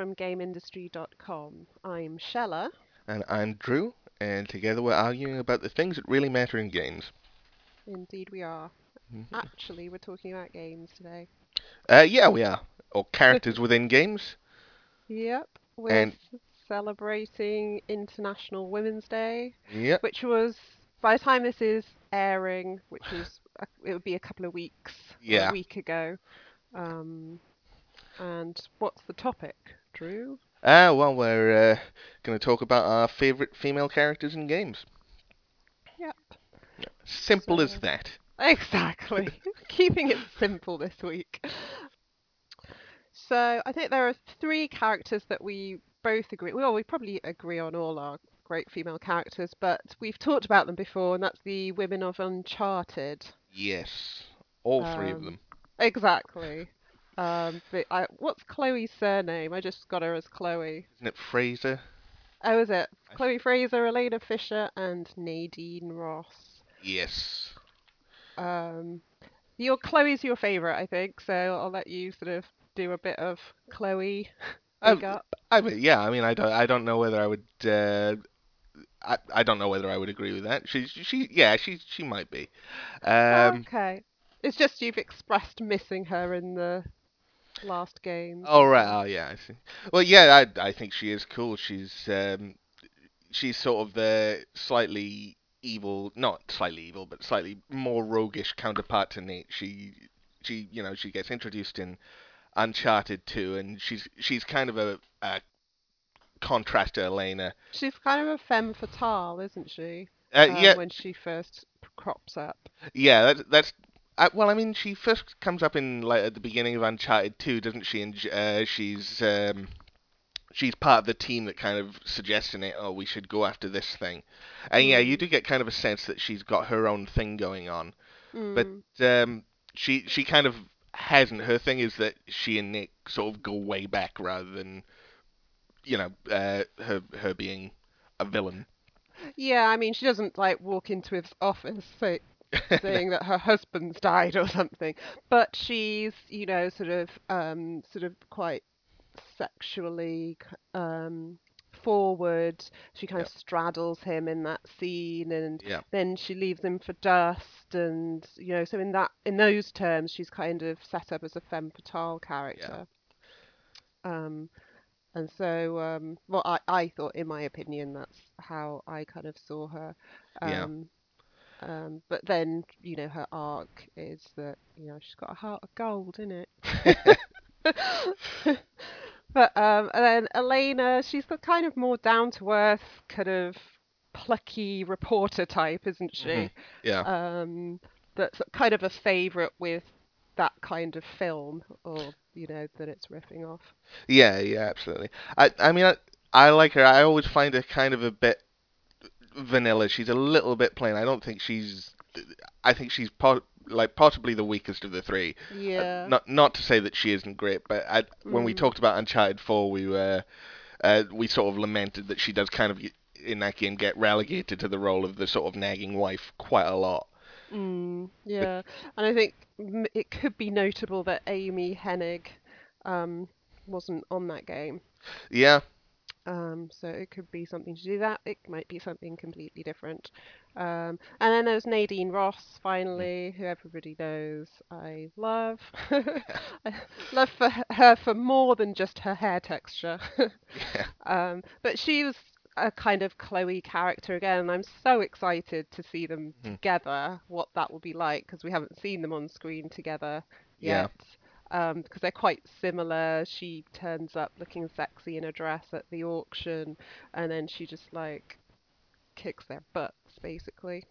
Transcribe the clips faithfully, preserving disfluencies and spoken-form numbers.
from game industry dot com. I'm Shella. And I'm Drew, and together we're arguing about the things that really matter in games. Indeed, we are. Mhm. Actually, we're talking about games today. Uh, yeah, we are. Or characters within games. Yep, we're And, s- celebrating International Women's Day, yep, which was, by the time this is airing, which was, a- it would be a couple of weeks or a yeah. week ago. Um, and what's the topic, Drew? Uh, well, we're uh, going to talk about our favorite female characters in games. Yep. Simple as So, that. exactly. Keeping it simple this week. So I think there are three characters that we both agree. Well, we probably agree on all our great female characters, but we've talked about them before, and that's the women of Uncharted. Yes. All three of Um, them. exactly. Um, but I, what's Chloe's surname? I just got her as Chloe. Isn't it Fraser? Oh, is it I th- Chloe Fraser, Elena Fisher, and Nadine Ross? yes. Um, your Chloe's your favorite, I think, so I'll let you sort of do a bit of Chloe I, big up. I, mean, yeah, I mean, I don't, I don't know whether I would, uh, I, I don't know whether I would agree with that. She, she, yeah, she, she might be. Um, Okay. It's just you've expressed missing her in the last games Oh and right, stuff. oh yeah, I see. Well, yeah, I I think she is cool. She's um she's sort of the slightly evil, not slightly evil, but slightly more roguish counterpart to Nate. She she you know she gets introduced in Uncharted two, and she's she's kind of a, a contrast to Elena. She's kind of a femme fatale, isn't she? Uh, Um, yeah, when she first p- crops up. yeah, that's that's. I, well, I mean, she first comes up in like at the beginning of Uncharted two, doesn't she? And uh, she's um, she's part of the team that kind of suggesting it. Oh, we should go after this thing. And yeah, you Mm, do get kind of a sense that she's got her own thing going on. But mm. um, she she kind of hasn't. Her thing is that she and Nick sort of go way back rather than you know uh, her her being a villain. Yeah, I mean, she doesn't like walk into his office say, saying that her husband's died or something, but she's, you know, sort of, um, sort of quite sexually um, forward. She kind of Yeah, straddles him in that scene, and yeah, then she leaves him for dust. And you know, so in that in those terms, she's kind of set up as a femme fatale yeah, character. Um, and so, um, well, I, I thought, in my opinion, that's how I kind of saw her. yeah, Um, um, but then, you know, her arc is that, you know, she's got a heart of gold in it. But um, and then Elena, she's the kind of more down to earth, kind of plucky reporter type, isn't hmm she? yeah. Um, that's kind of a favorite with that kind of film, or you know, that it's riffing off. Yeah, yeah, absolutely. I I mean I, I like her. I always find her kind of a bit vanilla. She's a little bit plain. I don't think she's. I think she's po- like possibly the weakest of the three. Uh, Yeah. not not to say that she isn't great, but I, when we Mm. talked about Uncharted four, we were uh, we sort of lamented that she does kind of in that game get relegated to the role of the sort of nagging wife quite a lot. Mm. But Yeah. And I think m- it could be notable that Amy Hennig um, wasn't on that game. yeah, Um, so it could be something to do that. It might be something completely different. Um, and then there's Nadine Ross, mm, finally, who everybody knows I love. I love for h- her for more than just her hair texture. yeah, Um, but she was a kind of Chloe character again, and I'm so excited to see them mhm, together, what that will be like, because we haven't seen them on screen together yeah, yet. Um, because they're quite similar. She turns up looking sexy in a dress at the auction, and then she just like kicks their butts, basically.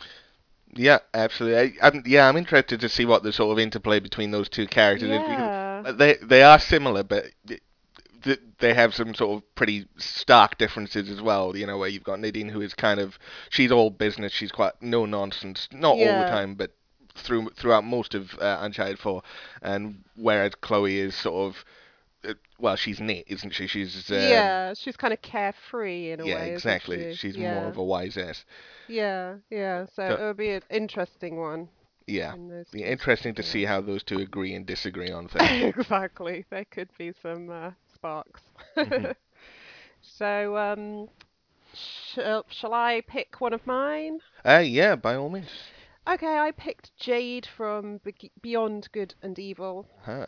yeah, absolutely. I, I'm, yeah, I'm interested to see what the sort of interplay between those two characters is because Yeah. uh, they they are similar, but th- they have some sort of pretty stark differences as well. You know, where you've got Nadine, who is kind of she's all business, she's quite no nonsense, not all the Yeah. time, but through throughout most of uh, Uncharted four, and whereas Chloe is sort of uh, well, she's neat, isn't she? She's um, Yeah. She's kind of carefree in a yeah, way, isn't exactly. she? She's more Yeah. of a wise ass. Yeah. Yeah. So So it'll be an interesting one yeah, when those be two interesting start to together. see how those two agree and disagree on things. Exactly. There could be some uh, sparks. Hmm. So, um, shall, shall I pick one of mine? Uh, yeah, by all means. Okay, I picked Jade from Be- Beyond Good and Evil. Huh.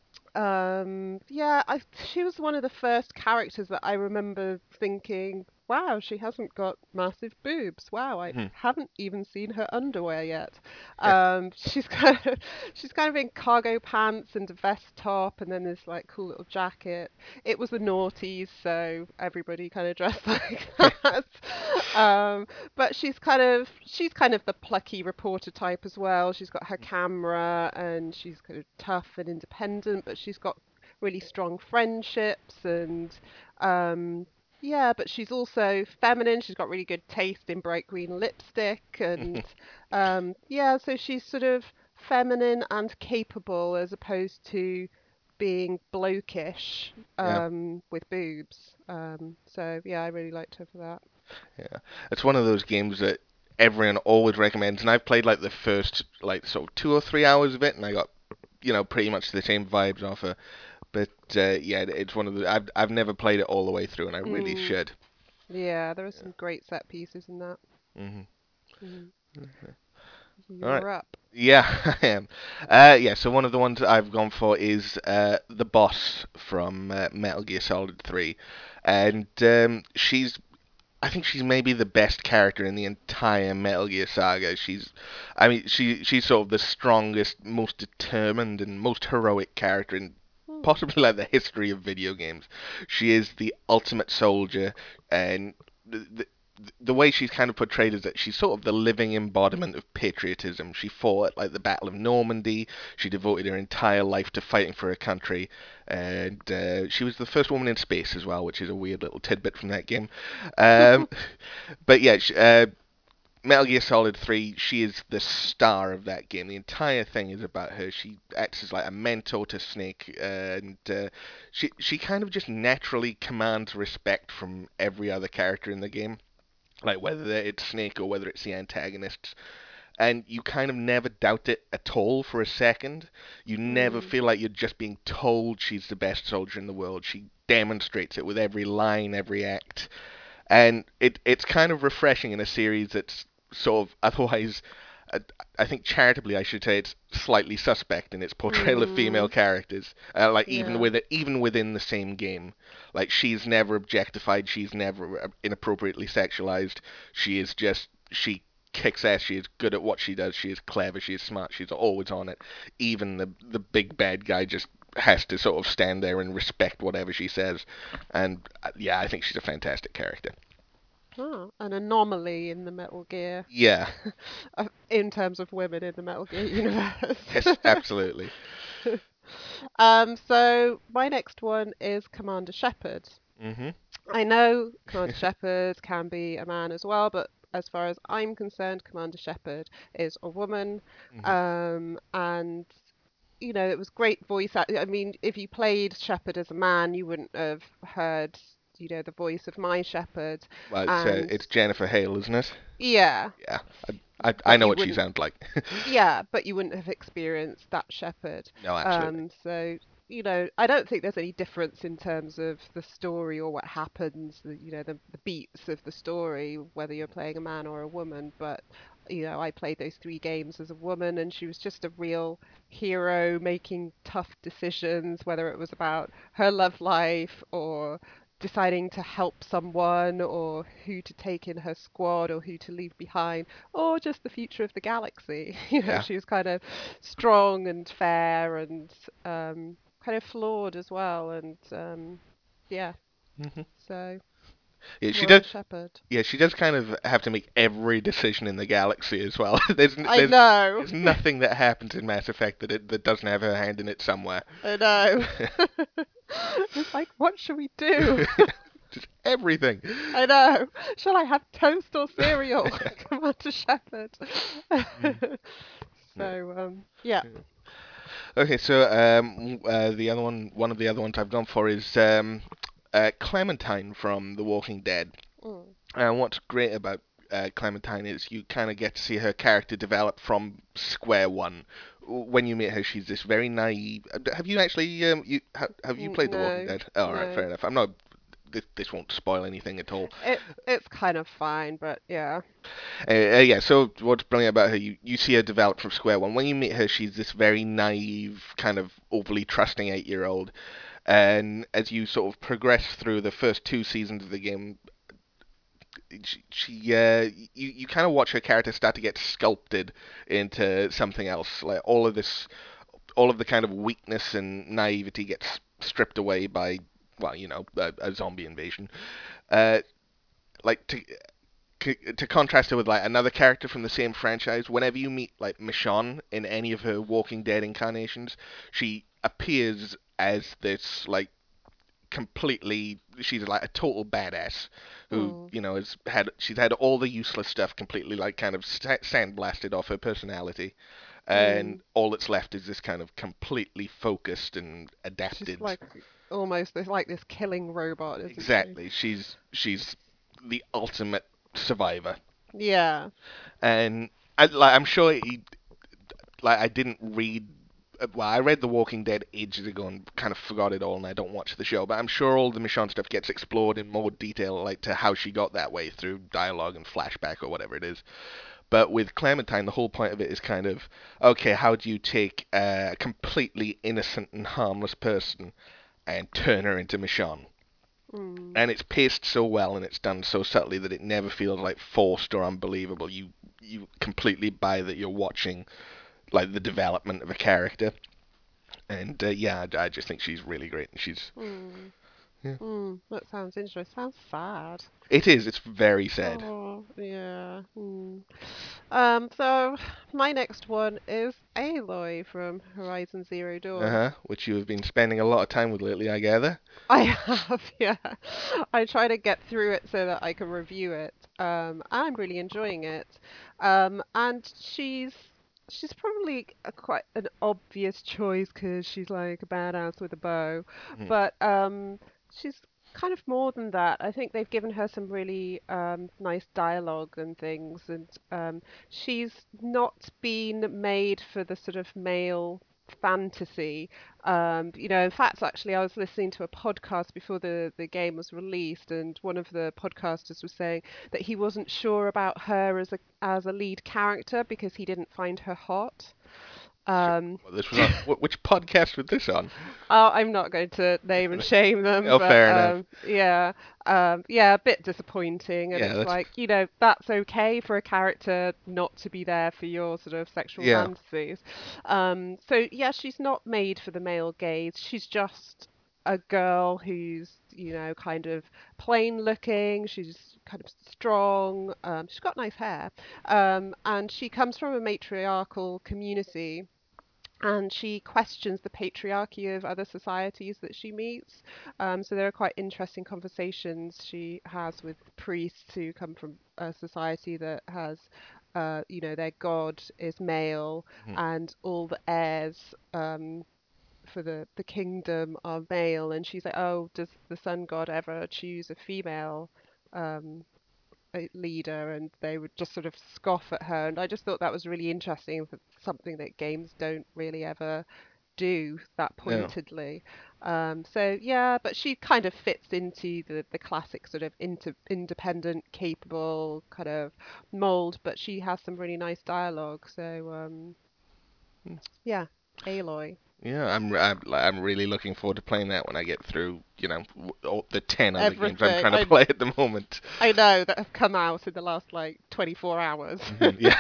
Um, yeah, I she was one of the first characters that I remember thinking, wow, she hasn't got massive boobs. Wow, I Hmm. haven't even seen her underwear yet. Um, she's kind of she's kind of in cargo pants and a vest top, and then this like cool little jacket. It was the noughties, so everybody kind of dressed like that. Um, but she's kind of she's kind of the plucky reporter type as well. She's got her camera and she's kind of tough and independent, but she's got really strong friendships and um yeah, but she's also feminine. She's got really good taste in bright green lipstick and um yeah, so she's sort of feminine and capable as opposed to being blokish Yeah, um with boobs. Um so yeah, I really liked her for that. yeah. It's one of those games that everyone always recommends, and I've played like the first like sort of two or three hours of it, and I got you know pretty much the same vibes off her. But uh, yeah, it's one of the I've I've never played it all the way through, and I really Mm. should. Yeah, there are some great set pieces in that. Hmm. Mm. All right. You're up. Yeah, I am. Uh, yeah, so one of the ones I've gone for is uh, the boss from uh, Metal Gear Solid three, and um, she's I think she's maybe the best character in the entire Metal Gear saga. She's, I mean, she she's sort of the strongest, most determined, and most heroic character in Hmm. possibly like the history of video games. She is the ultimate soldier, and the, the the way she's kind of portrayed is that she's sort of the living embodiment of patriotism. She fought at like the Battle of Normandy. She devoted her entire life to fighting for her country, and uh, she was the first woman in space as well, which is a weird little tidbit from that game. Um, but yeah, sh- uh, Metal Gear Solid three, she is the star of that game. The entire thing is about her. She acts as like a mentor to Snake, and uh, she she kind of just naturally commands respect from every other character in the game. Like whether it's Snake or whether it's the antagonists, and you kind of never doubt it at all for a second. You never Mm. feel like you're just being told she's the best soldier in the world. She demonstrates it with every line, every act, and it it's kind of refreshing in a series that's sort of otherwise. uh, I think charitably, I should say, it's slightly suspect in its portrayal of female Mm. characters. Uh, like even Yeah. with it, even within the same game, like she's never objectified, she's never uh, inappropriately sexualized. She is just she kicks ass. She is good at what she does. She is clever. She is smart. She's always on it. Even the the big bad guy just has to sort of stand there and respect whatever she says. And uh, yeah, I think she's a fantastic character. Oh, an anomaly in the Metal Gear, Yeah. uh, in terms of women in the Metal Gear universe. Yes, absolutely. Um, so my next one is Commander Shepard. Mhm. I know Commander Shepard can be a man as well, but as far as I'm concerned, Commander Shepard is a woman. Mhm. Um, and you know, it was great voice act. I mean, if you played Shepard as a man, you wouldn't have heard, you know, the voice of my Shepard. Well, it's uh, And it's Jennifer Hale, isn't it? yeah, Yeah. I, I I but know you what she wouldn't, sounds like. yeah, but you wouldn't have experienced that Shepard. No, absolutely. Um, so, you know, I don't think there's any difference in terms of the story or what happens, the, you know, the, the beats of the story, whether you're playing a man or a woman. But, you know, I played those three games as a woman, and she was just a real hero making tough decisions, whether it was about her love life or deciding to help someone or who to take in her squad or who to leave behind or just the future of the galaxy. You know, Yeah. she was kind of strong and fair and um, kind of flawed as well. And um, yeah, Mhm. so Yeah, she does. Commander Shepard. Yeah, she does kind of have to make every decision in the galaxy as well. there's I there's know, there's nothing that happens in Mass Effect that it, that doesn't have her hand in it somewhere. I know. It's like, what should we do? Just everything. I know. Shall I have toast or cereal? Commander Shepard. Mm. Yeah. So, um, yeah. Okay, so um, uh, the other one, one of the other ones I've gone for is um, uh, Clementine from The Walking Dead. Mm, And what's great about uh, Clementine is you kind of get to see her character develop from square one, when you meet her, she's this very naive. Have you actually um, you ha- have you N- played The Walking no, Dead? Oh, all right, fair no. enough. I'm not. This, this won't spoil anything at all. It's it's kind of fine, but yeah. Uh, uh, yeah, so what's brilliant about her, you, you see her develop from square one. When you meet her, she's this very naive, kind of overly trusting eight year old. And as you sort of progress through the first two seasons of the game, she, she uh, you, you kind of watch her character start to get sculpted into something else. Like all of this, all of the kind of weakness and naivety gets stripped away by, well, you know, a, a zombie invasion. Uh, like to to contrast her with like another character from the same franchise, whenever you meet like Michonne in any of her Walking Dead incarnations, she appears as this like completely she's like a total badass who Mm, you know has had she's had all the useless stuff completely like kind of sandblasted off her personality, and mm. all that's left is this kind of completely focused and She's adapted. like almost there's like this killing robot, isn't she? Exactly, she's she's the ultimate survivor. Yeah. And I, like I'm sure he, like I didn't read. uh, Well, I read The Walking Dead ages ago and kind of forgot it all, and I don't watch the show. But I'm sure all the Michonne stuff gets explored in more detail, like to how she got that way through dialogue and flashback or whatever it is. But with Clementine, the whole point of it is kind of okay. How do you take a completely innocent and harmless person and turn her into Michonne? Mm. And it's paced so well and it's done so subtly that it never feels like forced or unbelievable. You you completely buy that you're watching like the development of a character. And uh, yeah, I, I just think she's really great. And she's Mm. yeah. Mm. That sounds interesting. Sounds sad. It is. It's very sad. Oh, yeah. Mm. Um, so my next one is Aloy from Horizon Zero Uh Dawn. huh. Which you have been spending a lot of time with lately, I gather. I have, yeah. I try to get through it so that I can review it. Um, I'm really enjoying it. Um, and she's she's probably a, quite an obvious choice because she's like a badass with a bow, Mhm. but um, she's kind of more than that. I think they've given her some really um, nice dialogue and things, and um, she's not been made for the sort of male fantasy. Um, you know, in fact, actually, I was listening to a podcast before the, the game was released, and one of the podcasters was saying that he wasn't sure about her as a as a lead character because he didn't find her hot. So, Um, well, this was on wh- which podcast was this on? Uh, I'm not going to name and shame them, Oh, but fair enough. um, yeah, um, yeah, a bit disappointing. And Yeah, it's that's like, you know, that's okay for a character not to be there for your sort of sexual yeah. fantasies. Um, so yeah, she's not made for the male gaze. She's just a girl who's, you know, kind of plain looking. She's kind of strong. Um, she's got nice hair, um, and she comes from a matriarchal community and she questions the patriarchy of other societies that she meets. Um, so there are quite interesting conversations she has with priests who come from a society that has, uh, you know, their god is male Mhm. and all the heirs um, for the, the kingdom are male. And she's like, oh, does the sun god ever choose a female? Um, a leader, and they would just sort of scoff at her. And I just thought that was really interesting, for something that games don't really ever do that Yeah. pointedly. Um, so yeah, but she kind of fits into the the classic sort of inter independent, capable kind of mold, but she has some really nice dialogue. So um, yeah, Aloy. Yeah, I'm I'm I'm really looking forward to playing that when I get through, you know, w- all the ten other games I'm Everything trying to I play at the moment. I know that have come out in the last like twenty-four hours. Mhm. Yeah,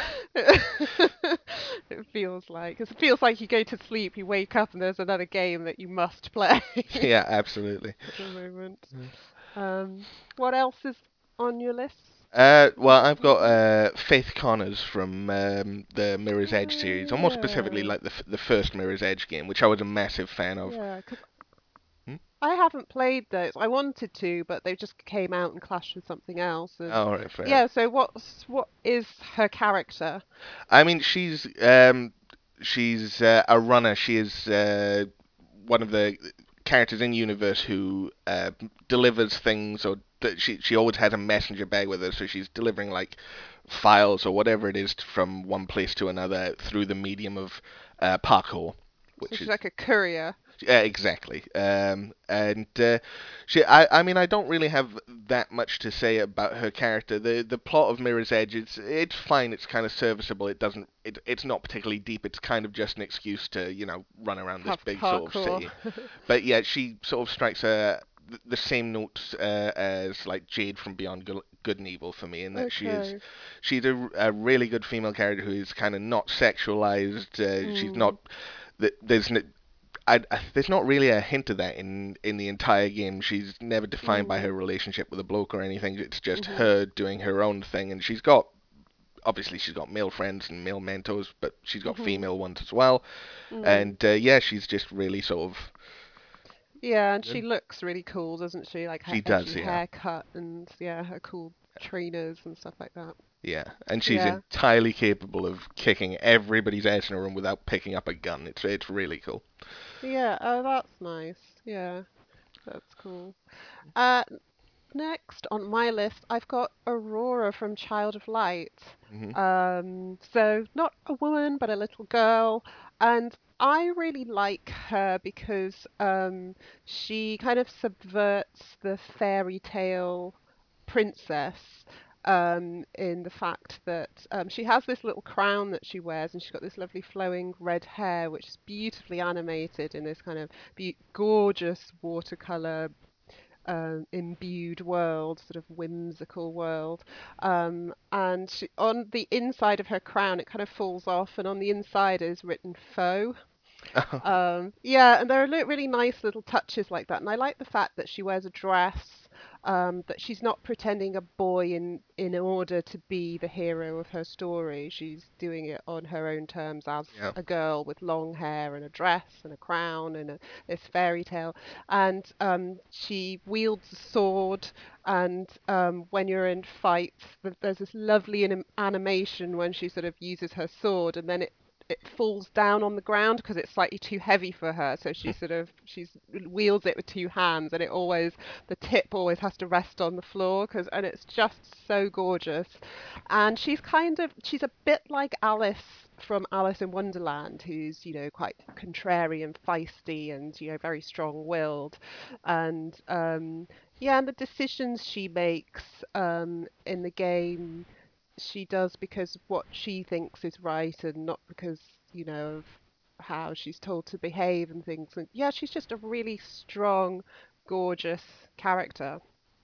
It feels like it feels like you go to sleep, you wake up, and there's another game that you must play yeah, absolutely. at the moment. Um, what else is on your list? Uh, well, That I've you got like? uh, Faith Connors from um, the Mirror's Edge series, Oh almost specifically yeah, like the f- the first Mirror's Edge game, which I was a massive fan of. yeah. Because Hmm? I haven't played those. I wanted to, but they just came out and clashed with something else. And Oh, right, fair. yeah, so what's what is her character? I mean, she's um, she's uh, a runner. She is uh, one of the characters in universe who uh, delivers things, or that she she always has a messenger bag with her, so she's delivering like files or whatever it is from one place to another through the medium of uh, parkour, So which she's is like a courier. yeah, exactly. Um, and uh, she, I, I mean, I don't really have that much to say about her character. The the plot of Mirror's Edge, it's it's fine. It's kind of serviceable. It doesn't, it, it's not particularly deep. It's kind of just an excuse to, you know, run around this Have big sort of parkour. city. But yeah, she sort of strikes a the same notes uh, as like Jade from Beyond Good, Good and Evil for me, in that she is Okay. she's a, a really good female character who is kind of not sexualized. Uh, she's not Mm. there's n- I, I, there's not really a hint of that in in the entire game. She's never defined by Mm. her relationship with a bloke or anything. It's just Mhm. her doing her own thing, and she's got obviously she's got male friends and male mentors, but she's got Mhm. female ones as well. Mm. And uh, yeah, she's just really sort of Yeah, and she good. looks really cool, doesn't she? Like her She edgy does, yeah. haircut and yeah, her cool trainers and stuff like that. Yeah, and she's Yeah. entirely capable of kicking everybody's ass in a room without picking up a gun. It's it's really cool. Yeah. Oh, that's nice. Yeah, that's cool. Uh, Next on my list, I've got Aurora from Child of Light. Hmm. Um, so not a woman, but a little girl. And I really like her because um, she kind of subverts the fairy tale princess um, in the fact that um, she has this little crown that she wears, and she's got this lovely flowing red hair, which is beautifully animated in this kind of be- gorgeous watercolor um, imbued world, sort of whimsical world. Um, and she, on the inside of her crown, it kind of falls off, and on the inside is written faux. Um, yeah, and there are li- really nice little touches like that. And I like the fact that she wears a dress, um, that she's not pretending a boy in in order to be the hero of her story. She's doing it on her own terms as Yeah. a girl with long hair and a dress and a crown and a, this fairy tale. And um, she wields a sword. And um, when you're in fights, th- there's this lovely anim- animation when she sort of uses her sword, and then it it falls down on the ground because it's slightly too heavy for her. So she sort of she's wields it with two hands, and it always the tip always has to rest on the floor because and it's just so gorgeous. And she's kind of she's a bit like Alice from Alice in Wonderland, who's you know quite contrary and feisty and you know very strong-willed, and um, yeah, and the decisions she makes um, in the game she does because of what she thinks is right and not because, you know, of how she's told to behave and things. And yeah, she's just a really strong, gorgeous character,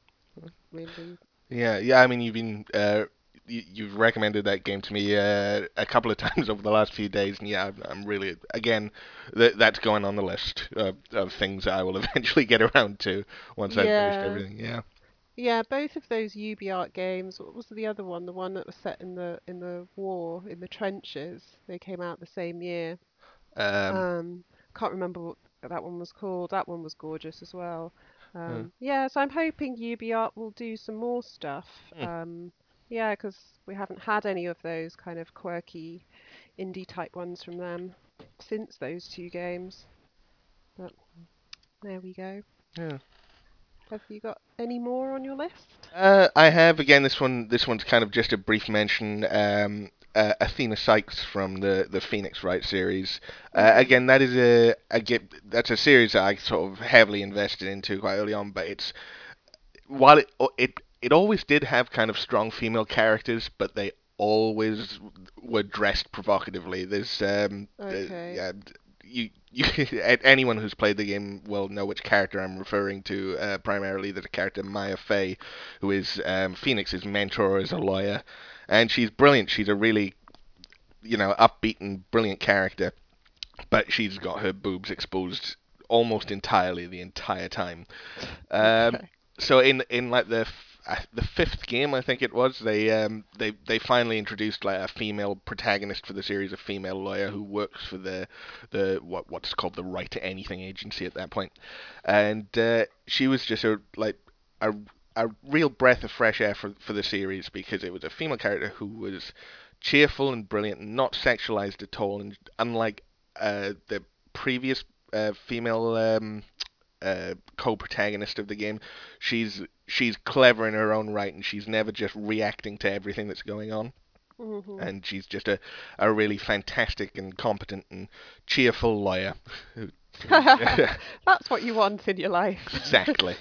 really. Yeah, yeah. I mean, you've been uh, you, you've recommended that game to me uh, a couple of times over the last few days, and yeah, I'm, I'm really again th- that's going on the list of, of things I will eventually get around to once I've finished Yeah. everything. Yeah. Yeah, both of those UbiArt games. What was the other one? The one that was set in the in the war, in the trenches. They came out the same year. Um. Um, can't remember what that one was called. That one was gorgeous as well. uh, Um, yeah, so I'm hoping UbiArt will do some more stuff. hmm. Um, yeah, because we haven't had any of those kind of quirky indie type ones from them since those two games. But there we go. Yeah. Have you got any more on your list? Uh, I have again. This one. This one's kind of just a brief mention. Um, uh, Athena Sykes from the the Phoenix Wright series. Uh, Hmm. again, that is a, a get, that's a series that I sort of heavily invested into quite early on. But it's while it it it always did have kind of strong female characters, but they always were dressed provocatively. There's um uh, Okay. yeah you you anyone who's played the game will know which character I'm referring to. Uh, primarily, there's a character Maya Fey, who is um, Phoenix's mentor as a lawyer, and she's brilliant. She's a really you know upbeat and brilliant character, but she's got her boobs exposed almost entirely the entire time. Um, Okay. so in in like the f- uh, the fifth game, I think it was, they um they they finally introduced like a female protagonist for the series, a female lawyer who works for the the what what's called the Right to Anything agency at that point, and uh, she was just a like a a real breath of fresh air for for the series because it was a female character who was cheerful and brilliant, and not sexualized at all, and unlike uh, the previous uh, female um, uh, co-protagonist of the game. She's she's clever in her own right, and she's never just reacting to everything that's going on. Hmm. and she's just a, a really fantastic and competent and cheerful lawyer. Who- That's what you want in your life. exactly.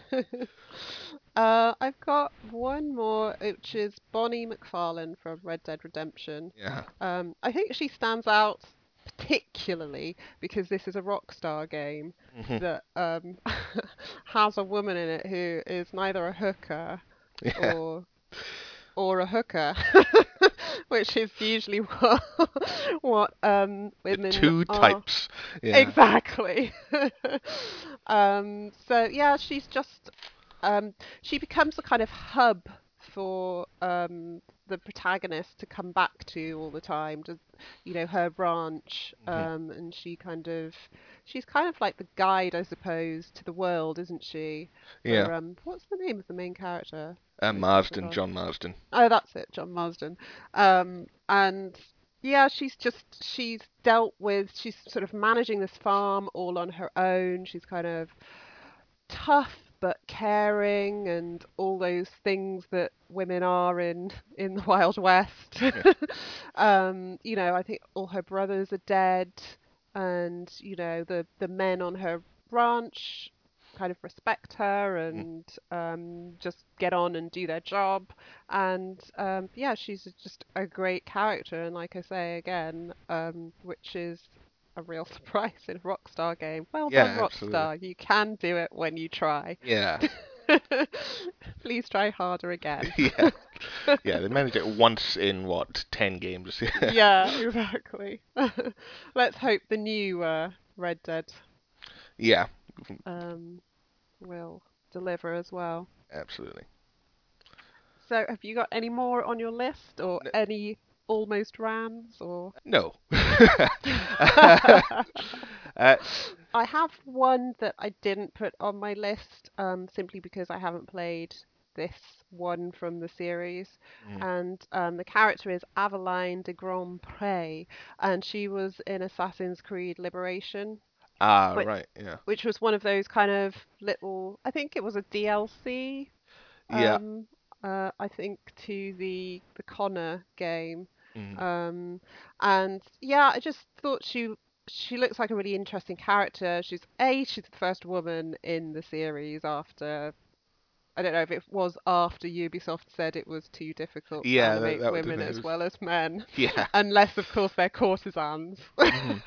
Uh, I've got one more, which is Bonnie McFarlane from Red Dead Redemption. Yeah. Um, I think she stands out particularly because this is a Rockstar game Hmm. that um, has a woman in it who is neither a hooker Yeah. or or a hooker, which is usually what what um, The women two are. types. Yeah. Exactly. Um, so yeah, she's just um, she becomes a kind of hub for um, the protagonist to come back to all the time. To, you know, her ranch, Hmm. um, and she kind of she's kind of like the guide, I suppose, to the world, isn't she? Yeah. For um, what's the name of the main character? Uh, I've I've Marsden, forgotten. John Marsden. Oh, that's it, John Marsden. Um, and yeah, she's just she's dealt with she's sort of managing this farm all on her own. She's kind of tough but caring and all those things that women are in in the Wild West. Yeah. Um, you know, I think all her brothers are dead, and you know the the men on her ranch kind of respect her Mm. and um, just get on and do their job. And um, yeah, she's just a great character. And like I say again, um, which is a real surprise in a Rockstar game. Well Yeah, done, absolutely. Rockstar. You can do it when you try. Yeah. Please try harder again. Yeah. Yeah, they managed it once in what, ten games. Yeah, exactly. Let's hope the new uh, Red Dead Yeah, um, will deliver as well. absolutely. So, have you got any more on your list, or N- any almost rams, or? no. uh, I have one that I didn't put on my list, um, simply because I haven't played this one from the series. mm. And um, the character is Aveline de Grand Pré, and she was in Assassin's Creed Liberation, Ah, which, right. Yeah. which was one of those kind of little, I think it was a D L C, Yeah. um, uh, I think to the the Connor game. Mm. Um, and yeah, I just thought she she looks like a really interesting character. She's a she's the first woman in the series after I don't know if it was after Ubisoft said it was too difficult to Yeah, that, animate that was the women thing. It as was, well as men, yeah. unless of course they're courtesans. Hmm.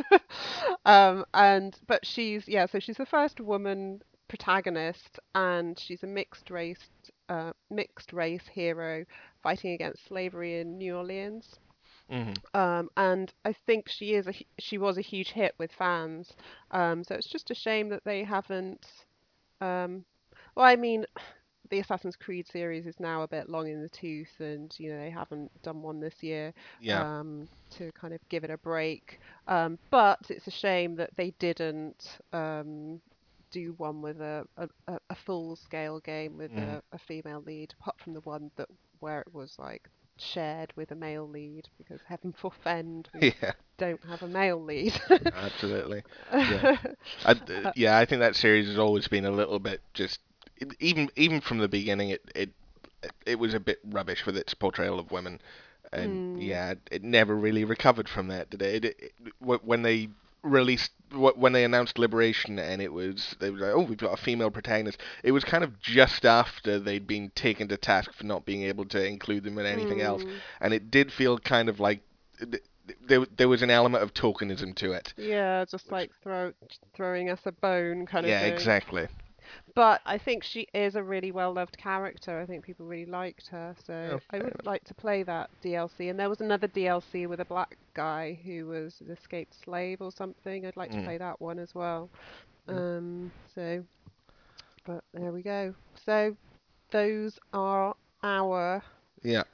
Um, and but she's yeah, so she's the first woman protagonist, and she's a mixed race uh, mixed race hero fighting against slavery in New Orleans. Hmm. Um, and I think she is a hu- she was a huge hit with fans. Um, so it's just a shame that they haven't. Um, well, I mean, the Assassin's Creed series is now a bit long in the tooth, and you know they haven't done one this year Yeah. um, to kind of give it a break. Um, but it's a shame that they didn't um, do one with a, a, a a full-scale game with Hmm. a, a female lead, apart from the one that where it was like shared with a male lead, because heaven forfend we Yeah. don't have a male lead. Absolutely. Yeah. I, uh, yeah, I think that series has always been a little bit just it- even even from the beginning it it it was a bit rubbish with its portrayal of women, and Mm, yeah, it never really recovered from that, did it? It, it, wh- when they released wh- when they announced Liberation, and it was they were like, oh, we've got a female protagonist. It was kind of just after they'd been taken to task for not being able to include them in anything else, mm. and it did feel kind of like th- there there was an element of tokenism to it. Yeah, just Which, like throw throwing us a bone kind of yeah, thing. exactly. But I think she is a really well-loved character. I think people really liked her, so Oh, I fair would enough. like to play that D L C. And there was another D L C with a black guy who was an escaped slave or something. I'd like to Mm. play that one as well. Mm. Um, so, but there we go. So those are our Yeah.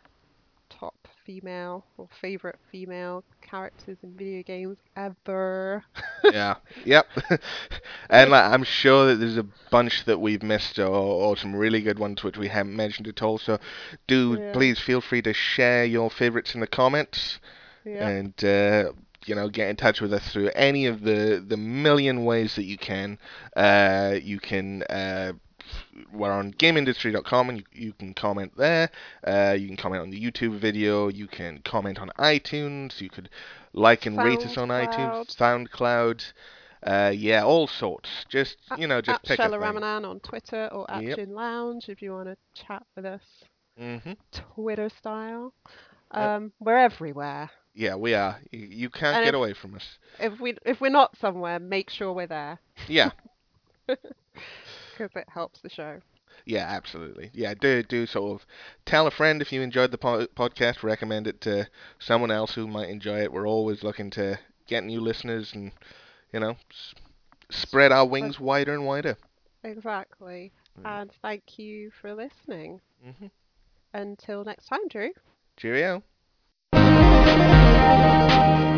top female or favorite female characters in video games ever. Yeah, yep. And like, I'm sure that there's a bunch that we've missed, or, or some really good ones which we haven't mentioned at all. So do Yeah, please feel free to share your favorites in the comments, yeah. and uh, you know, get in touch with us through any of the the million ways that you can. Uh, you can. Uh, we're on game industry dot com, and you, you can comment there. Uh, you can comment on the YouTube video. You can comment on iTunes. You could like and rate us on iTunes, SoundCloud, SoundCloud. Uh, yeah, all sorts. Just at, you know, just at pick a Shella thing. Ramanan on Twitter, or at Yep. Chin Lounge if you want to chat with us, Mhm. Twitter style. Uh, Um, we're everywhere. yeah, we are. You, you can't And get if away from us. if we if we're not somewhere, make sure we're there Yeah. because it helps the show. Yeah, absolutely. Yeah, do do sort of tell a friend if you enjoyed the po- podcast. Recommend it to someone else who might enjoy it. We're always looking to get new listeners and you know s- spread our But wings wider and wider. exactly. And thank you for listening. Mm-hmm. Until next time, Drew. Cheerio.